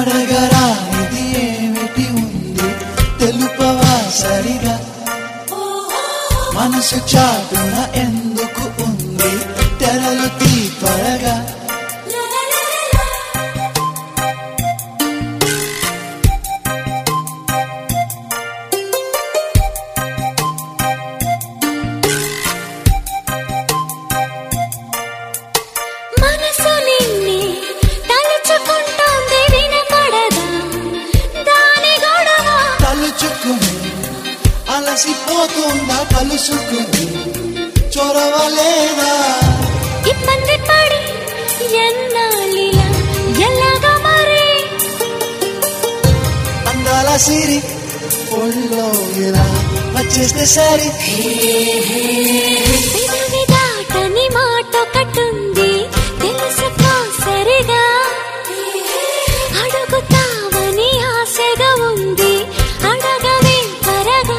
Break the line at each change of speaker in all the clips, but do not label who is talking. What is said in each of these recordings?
అడగరా ఇది ఏమిటి ఉంది తెలుపవా సరిగా మనసు చాటున ఎందుకు ఉంది తెరలు తీ త్వరగా అలసిపోతుందా కలుసుకుని చొరవలేదా
ఇబ్బంది పడి ఎన్నాలిలా ఎలాగా మరి
అందాల సిరి ఒళ్ళో ఇలా వచ్చేస్తే సరి
పెదవి దాటని మాట కట్టుంది తెలుసుకో సరిగా అడుగుతావని ఆశగా ఉంది అడగవే త్వరగా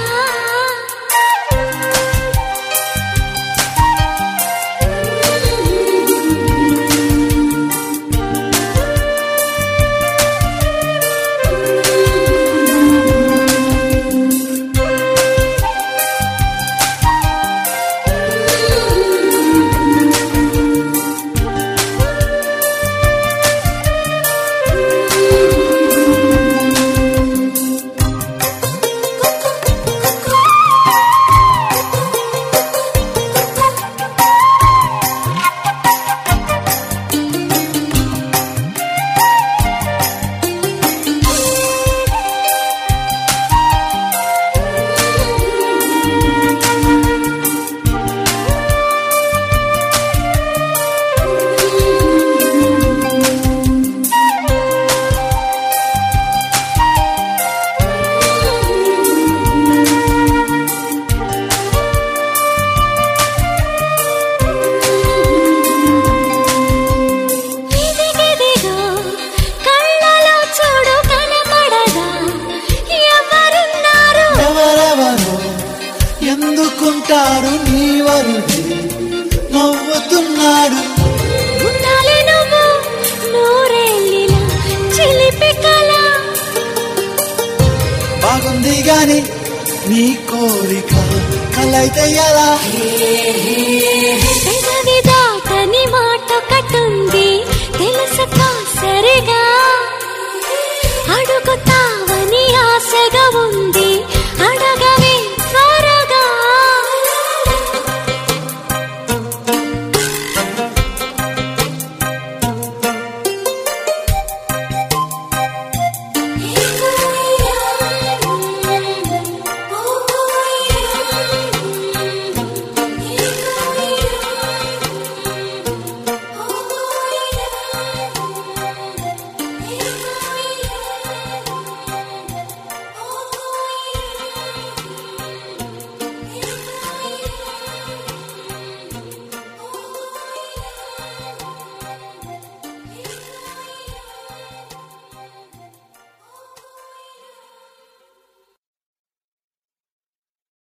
ఎందుకుంటారు నీ వరుడి నవ్వుతున్నాడు
ఉండాలి నువ్వు నూరేళ్ళిలా చిలిపి కళ
బాగుంది గాని నీ కోరిక కలైతే ఎలా
పెదవి